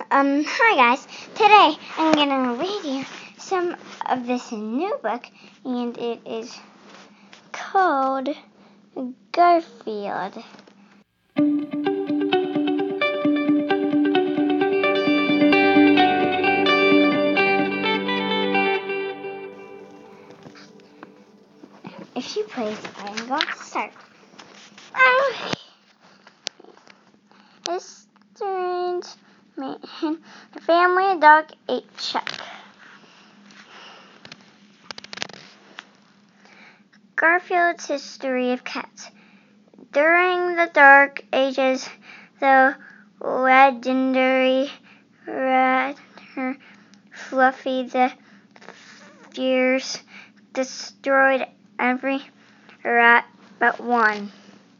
Hi guys. Today I'm gonna read you some of this new book, and it is called Garfield. If you please, I'm going to start. A strange man, the family dog ate Chuck. Garfield's History of Cats. During the Dark Ages, the legendary rat Fluffy the Fierce destroyed every rat but one.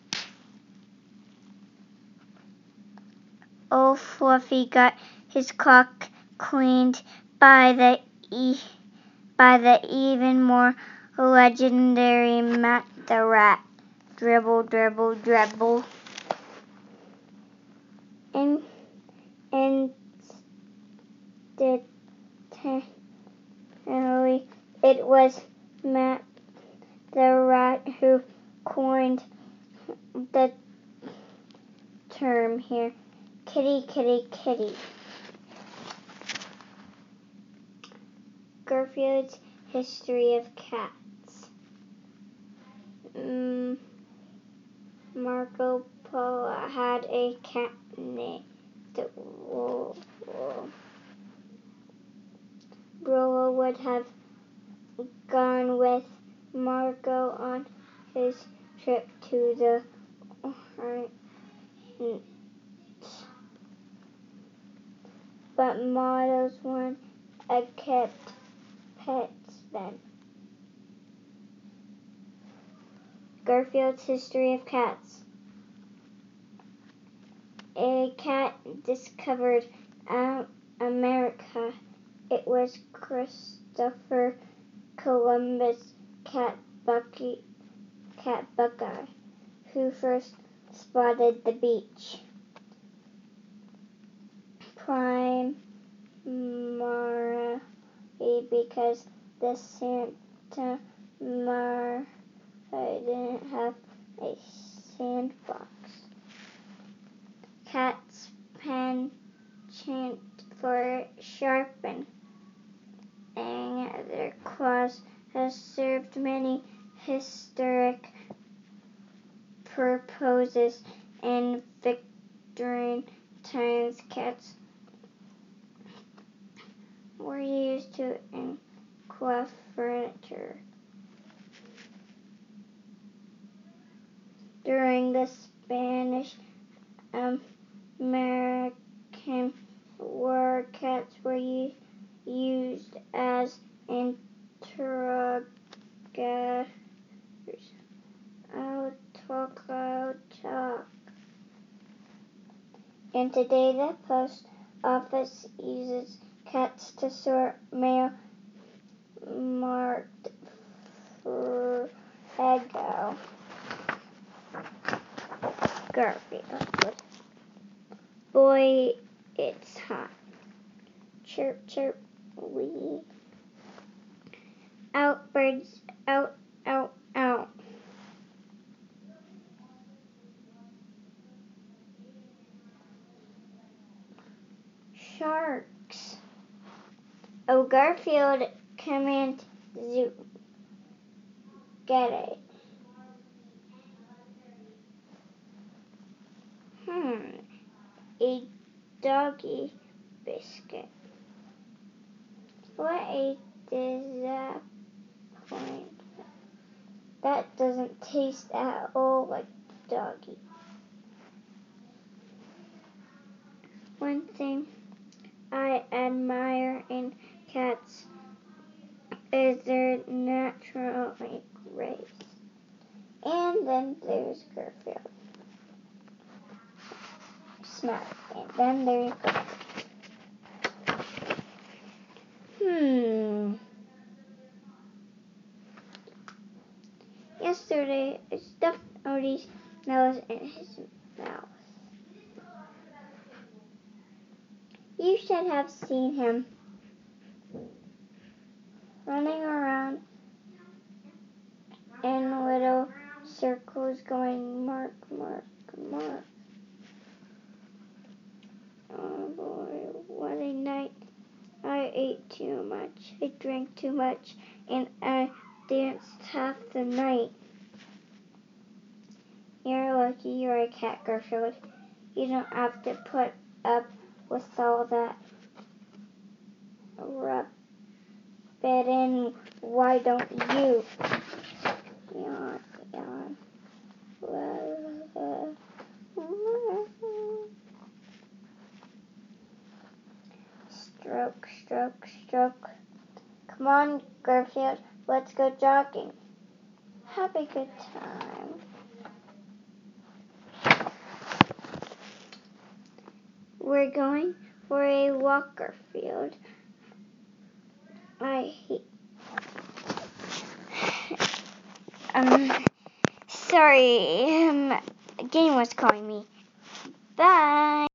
Old Fluffy got his clock cleaned by the even more legendary Matt the Rat. Dribble, dribble, dribble. Incidentally, it was Matt the Rat who coined the term here. Kitty, kitty, kitty. Garfield's History of Cats. Marco Polo had a cat named Rollo would have gone with Marco on his trip to the Orient, but models weren't kept pets then. Garfield's History of Cats. A cat discovered America. It was Christopher Columbus' cat Buckeye, who first spotted the beach. Primarily because the Santa Maria didn't have a sandbox. Cats' penchant for sharpening their claws has served many historic purposes. In Victorian times, cats were used to enclose furniture. During the Spanish American War, cats were used as interrogators. I'll talk. And today the post office uses cats to sort mail marked Fuego. Garfield. Boy, it's hot. Chirp, chirp, wee. Out, birds, out, out, out. Sharks. Oh, Garfield, come in, zoo. Get it. A doggy biscuit. What a disappointment. That doesn't taste at all like doggy. One thing I admire in cats is their natural grace. And then there's Garfield. Smart. And then there's Garfield. Yesterday, I stuffed Odie's nose in his mouth. You should have seen him running around in little circles going mark, mark, mark. Oh boy, what a night. I ate too much, I drank too much, and I danced half the night. You're lucky you're a cat, Garfield. You don't have to put up with all that. Rub it in. Why don't you? Yawn, yawn. Stroke, stroke, stroke. Come on, Garfield. Let's go jogging. Have a good time. We're going for a walk, Garfield. I hate. Sorry. Game was calling me. Bye.